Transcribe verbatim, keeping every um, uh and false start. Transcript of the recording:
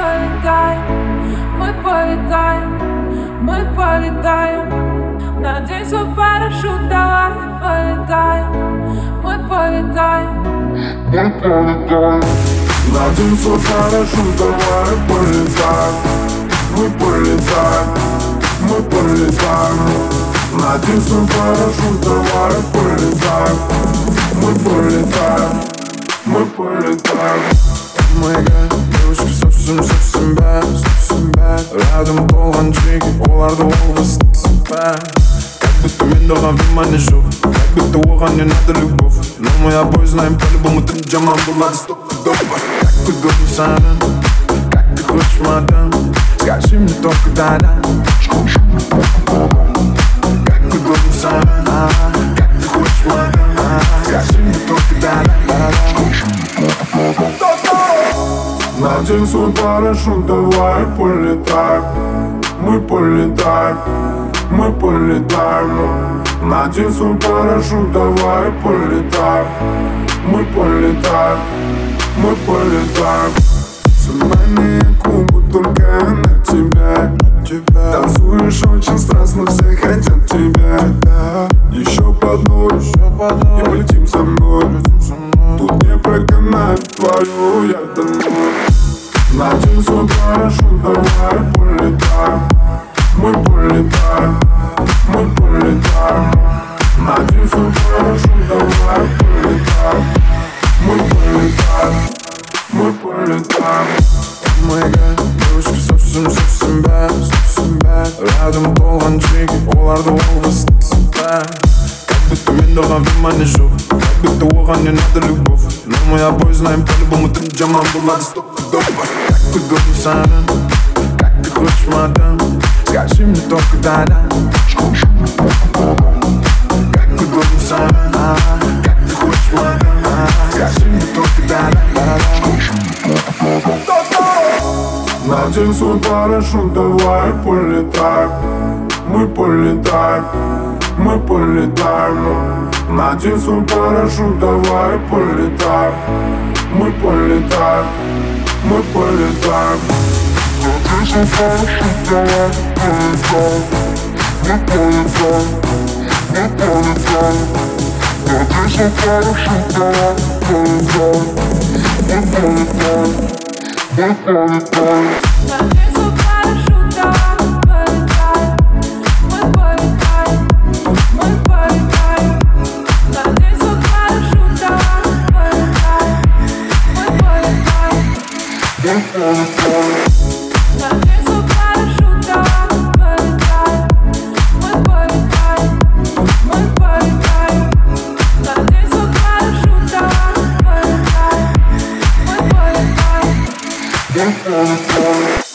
полетаем, мы полетаем, мы полетаем. Надень свой парашют, давай полетаем, мы полетаем, мы полетаем. Надень свой парашют, давай полетаем, мы полетаем, мы полетаем. Надень свой парашют, давай полетаем, мы полетаем, мы полетаем. Моя девушка совсем, совсем bad, совсем bad. Рядом полон чики, оларды ол выступает. Как будто мен доған внимание жоқ, как будто оған не надо любовь. Но мы обои знаем по-любому ты жаман болады стопудово. Как удобно саған, как ты хочешь, мадам. Скажи мне только да-да. Как удобно саған, как ты хочешь, мадам. Скажи мне только да-да. Надень свой парашют, давай полетаем, мы полетаем, мы полетаем. Надень свой парашют, давай полетаем, мы полетаем, мы полетаем. Суммальные клубы только на тебя, танцуешь очень страстно, все хотят тебя. Еще под ночь и полетим со мной, тут не проканает твою я домой. Надень свой парашют, давай полетаем, мы полетаем, мы полетаем. Надень свой парашют, давай полетаем, мы полетаем, мы полетаем. Моя девушка совсем, совсем bad, совсем bad. Рядом полон чики, оларды ол выступает. Как будто мен доған внимание жоқ, как будто оған не надо любовь. Но мы обои знаем по-любому ты жаман болады стопудово. Как удобно саған, как ты хочешь, мадам. Скажи мне только да-да. Как удобно саған, как ты хочешь, мадам. Скажи мне только да-да. Надень свой парашют, давай полетаем, мы полетаем, мы полетаем. Надень свой парашют, давай полетаем, мы полетаем, мы полетаем. Надень свой парашют, давай полетаем, мы полетаем, мы полетаем. Надень свой парашют, давай полетаем, мы полетаем, мы полетаем. надень свой парашют, давай полетаем, мы полетаем, мы полетаем. Надень свой парашют, давай полетаем, мы полетаем, Мы полетаем. надень свой парашют, давай полетаем, мы полетаем, мы полетаем. Надень свой парашют, давай полетаем, мы полетаем. Мы полетаем.